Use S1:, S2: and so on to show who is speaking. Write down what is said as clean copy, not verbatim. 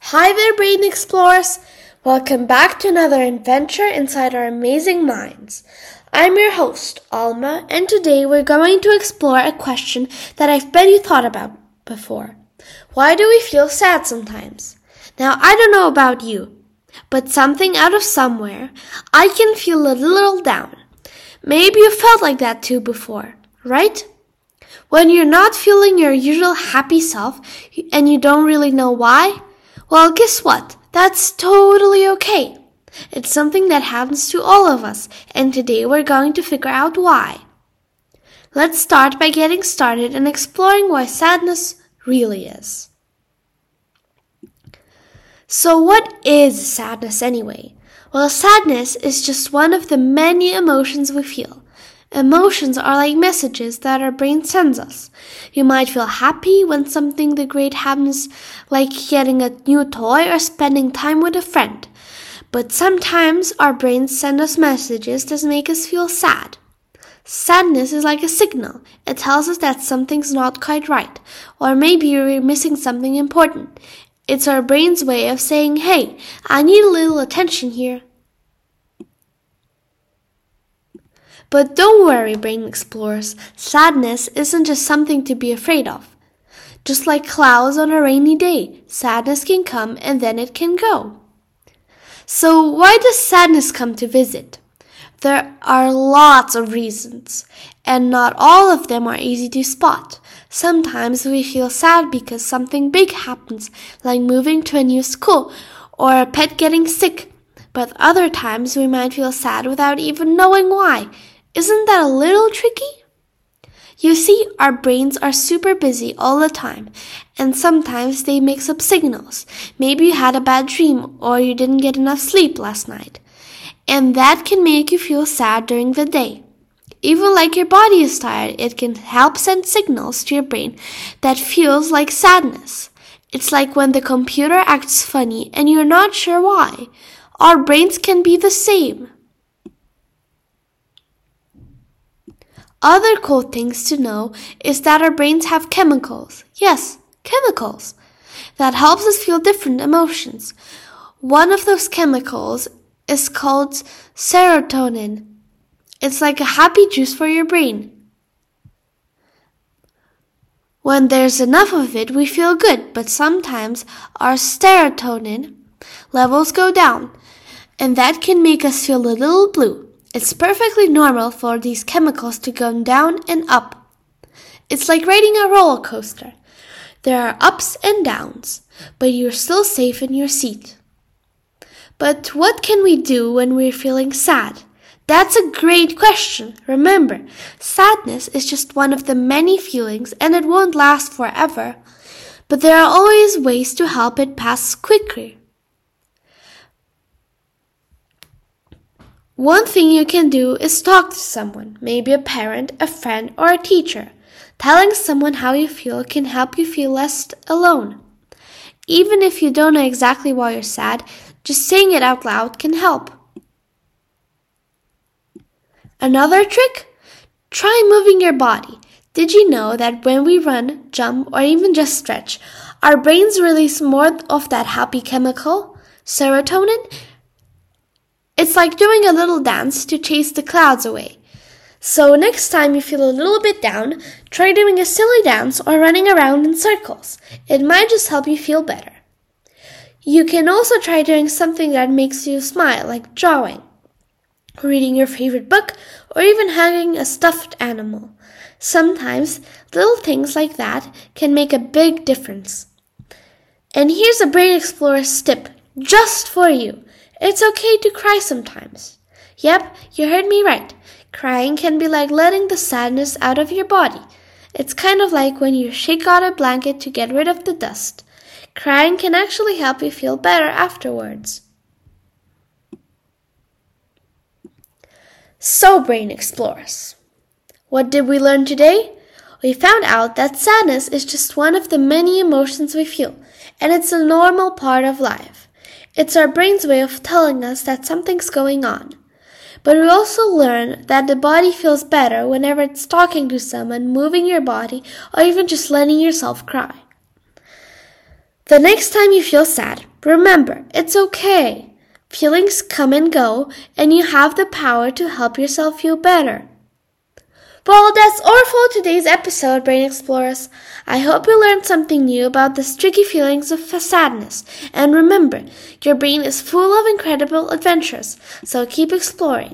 S1: Hi there, Brain Explorers! Welcome back to another adventure inside our amazing minds. I'm your host, Alma, and today we're going to explore a question that I've bet you thought about before. Why do we feel sad sometimes? Now, I don't know about you, but something out of somewhere, I can feel a little down. Maybe you felt like that too before, right? When you're not feeling your usual happy self and you don't really know why, well, guess what? That's totally okay. It's something that happens to all of us, and today we're going to figure out why. Let's start by getting started and exploring why sadness really is. So what is sadness anyway? Well, sadness is just one of the many emotions we feel. Emotions are like messages that our brain sends us. You might feel happy when something great happens, like getting a new toy or spending time with a friend. But sometimes our brains send us messages that make us feel sad. Sadness is like a signal. It tells us that something's not quite right, or maybe you're missing something important. It's our brain's way of saying, hey, I need a little attention here. But don't worry, Brain Explorers, sadness isn't just something to be afraid of. Just like clouds on a rainy day, sadness can come and then it can go. So why does sadness come to visit? There are lots of reasons, and not all of them are easy to spot. Sometimes we feel sad because something big happens, like moving to a new school or a pet getting sick. But other times we might feel sad without even knowing why. Isn't that a little tricky? You see, our brains are super busy all the time, and sometimes they mix up signals. Maybe you had a bad dream or you didn't get enough sleep last night, and that can make you feel sad during the day. Even like your body is tired, it can help send signals to your brain that feels like sadness. It's like when the computer acts funny and you're not sure why. Our brains can be the same. Other cool things to know is that our brains have chemicals. Yes, chemicals. That helps us feel different emotions. One of those chemicals is called serotonin. It's like a happy juice for your brain. When there's enough of it, we feel good, but sometimes our serotonin levels go down, and that can make us feel a little blue. It's perfectly normal for these chemicals to go down and up. It's like riding a roller coaster. There are ups and downs, but you're still safe in your seat. But what can we do when we're feeling sad? That's a great question. Remember, sadness is just one of the many feelings and it won't last forever. But there are always ways to help it pass quickly. One thing you can do is talk to someone, maybe a parent, a friend, or a teacher. Telling someone how you feel can help you feel less alone. Even if you don't know exactly why you're sad, just saying it out loud can help. Another trick? Try moving your body. Did you know that when we run, jump, or even just stretch, our brains release more of that happy chemical, serotonin? It's like doing a little dance to chase the clouds away. So next time you feel a little bit down, try doing a silly dance or running around in circles. It might just help you feel better. You can also try doing something that makes you smile, like drawing, reading your favorite book, or even hugging a stuffed animal. Sometimes little things like that can make a big difference. And here's a Brain Explorer's tip just for you. It's okay to cry sometimes. Yep, you heard me right. Crying can be like letting the sadness out of your body. It's kind of like when you shake out a blanket to get rid of the dust. Crying can actually help you feel better afterwards. So, Brain Explorers, what did we learn today? We found out that sadness is just one of the many emotions we feel, and it's a normal part of life. It's our brain's way of telling us that something's going on. But we also learn that the body feels better whenever it's talking to someone, moving your body, or even just letting yourself cry. The next time you feel sad, Remember, it's okay. Feelings come and go, and you have the power to help yourself feel better. Well, that's all for today's episode, Brain Explorers. I hope you learned something new about the tricky feelings of sadness. And remember, your brain is full of incredible adventures, so keep exploring.